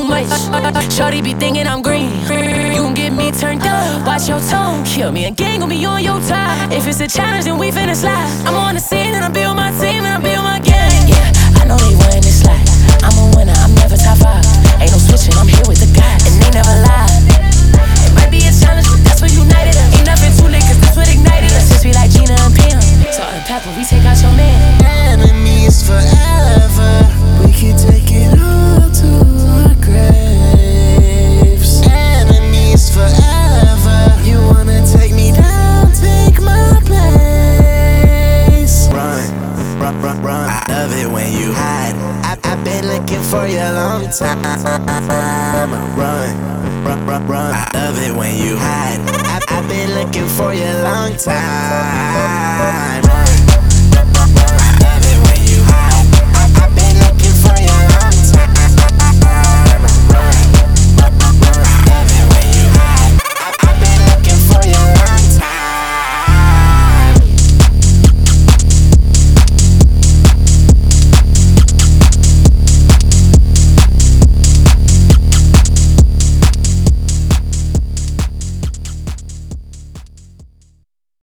much. Shorty be thinking I'm green. You gon' get me turned up. Watch your tone, kill me. A gang gon' be on your time. If it's a challenge, then we finna slide. I'm on the scene and I build my team and I build my gang. Yeah, I know they running this slide. I'm a winner, I'm never top 5. Ain't no switching, I'm here with the guys, and they never lie. It might be a challenge, but that's what united us. Ain't nothing too late, cause that's what ignited us. Since we like Gina and Pam, Salt and Pepper, we take out your man. Enemies forever. We can take it all to our graves. Enemies forever. You wanna take me down, take my place. Run, run, run, run. I love it when you hide. I've been looking for you a long time. Run, run, run, run. I love it when you hide. I've been looking for you a long time.